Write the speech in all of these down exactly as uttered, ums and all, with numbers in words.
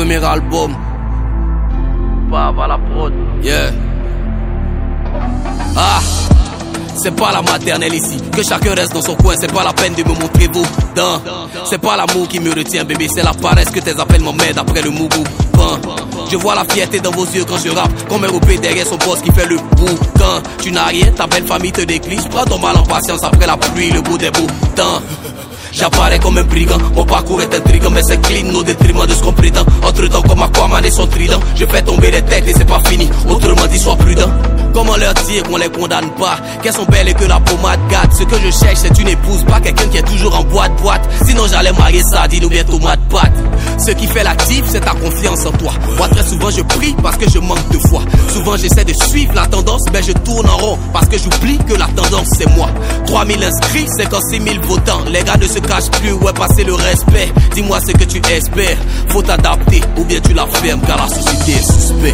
premier album. Pas à la prod. Yeah. Ah, c'est pas la maternelle ici, que chacun reste dans son coin. C'est pas la peine de me montrer vos dents. C'est pas l'amour qui me retient bébé, c'est la paresse que tes appels m'emmènent après le mougou. Pan. Je vois la fierté dans vos yeux quand je rappe, comme un roupé derrière son boss qui fait le boucan. Tu n'as rien, ta belle famille te décline. Prends ton mal en patience après la pluie, le beau des beaux temps. J'apparais comme un brigand, mon parcours est intriguant, mais c'est clean au détriment de ce qu'on prétend. Entre temps comme Aquaman et son trident, je fais tomber les têtes et c'est pas fini, autrement dit sois prudent. Comment leur dire qu'on les condamne pas, qu'elles sont belles et que la pommade gâte. Ce que je cherche c'est une épouse, pas quelqu'un qui est toujours en boîte boîte. Sinon j'allais marier Sardine ou bien tomate pâte. Ce qui fait l'actif c'est ta confiance en toi. Moi très souvent je prie parce que je manque de foi. Souvent j'essaie de suivre la tendance, mais je tourne en rond parce que j'oublie que la tendance c'est moi. Trois mille inscrits, cinquante-six mille votants. Les gars ne se cache plus, ouais, passer le respect. Dis-moi ce que tu espères. Faut t'adapter ou bien tu la fermes car la société est suspecte.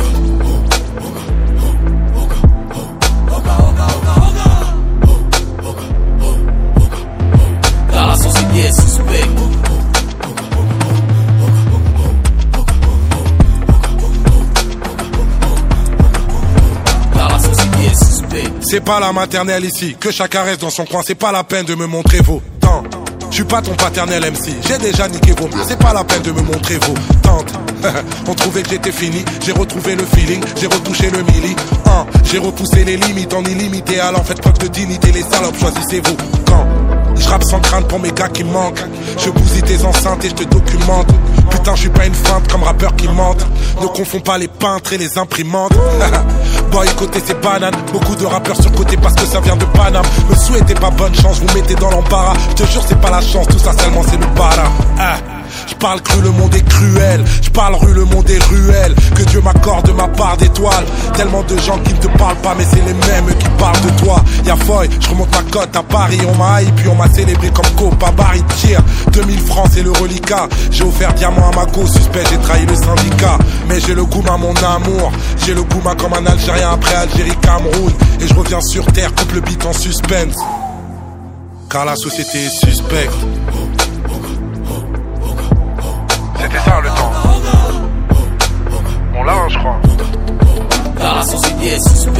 Car la société est suspecte. Car la société est suspecte. C'est pas la maternelle ici, que chacun reste dans son coin. C'est pas la peine de me montrer vos temps. Je suis pas ton paternel M C, j'ai déjà niqué vos mains. C'est pas la peine de me montrer vos tentes. On trouvait que j'étais fini, j'ai retrouvé le feeling, j'ai retouché le milli. Hein, j'ai repoussé les limites en illimité. Alors faites preuve de dignité, les salopes, choisissez vos camps. Je rappe sans crainte pour mes gars qui manquent. Je bousille tes enceintes et je te documente. Putain, je suis pas une feinte comme rappeur qui mente. Ne confonds pas les peintres et les imprimantes. Boycotter ces bananes. Beaucoup de rappeurs surcotés parce que ça vient de Paname. Me souhaitez pas bonne chance, vous mettez dans l'embarras. Je te jure c'est pas la chance, tout ça seulement c'est le bara. Ah. Je parle cru, le monde est cruel. Je parle rue, le monde est ruelle. Que Dieu m'accorde de ma part d'étoiles. Tellement de gens qui ne te parlent pas, mais c'est les mêmes qui parlent de toi. Y'a Foy, je remonte ma cote à Paris. On m'a haï, puis on m'a célébré comme Copa Barry Tire. deux mille francs, c'est le reliquat. J'ai offert diamant à ma go, suspect, j'ai trahi le syndicat. Mais j'ai le goût à mon amour. J'ai le goût comme un Algérien après Algérie, Cameroun. Et je reviens sur terre, coupe le beat en suspense. Car la société est suspecte. C'était ça le temps. On l'a, je crois. Car la société est suspecte.